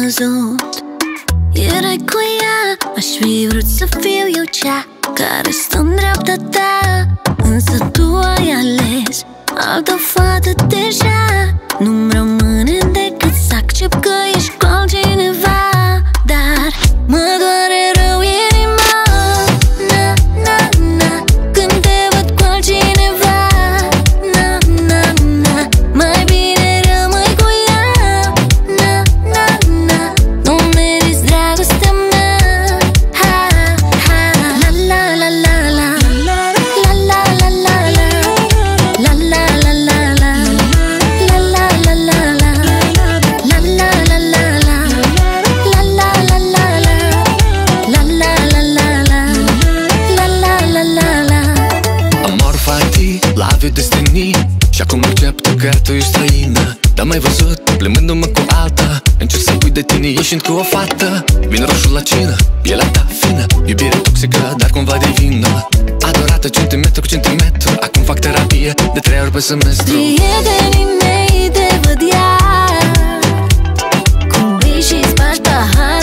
văzut. Erai cu ea, aș fi vrut să fiu eu cea care stă în dreapta ta, însă tu ai ales altă fată deja. Nu-mi rămâne decât să accept că ești cu altcineva, dar mă doare rău inima, na, na, na, când te văd cu altcineva, na, na, na. Mai bine rămâi cu ea, na, na, na. Nu meriți dragostea mea, ha, ha. La la la la la, la la la la la, la la la la la, la la la la la, la la la la la, la la la la la, la la la la la, la la la la la. Amor fati, lavi destinii, și acum acceptă că tu ești străină. Dar m-ai văzut, plimbându-mă cu alta, încerc să uit de tine ieșind cu o fată. Vin roșu la cină, pielea ta fină, iubire toxică, dar cumva divină. Adorată centimetru cu centimetru, acum fac terapie de 3 ori pe semestru. Prietenii mei te văd iar, cum bei și spargi pahar.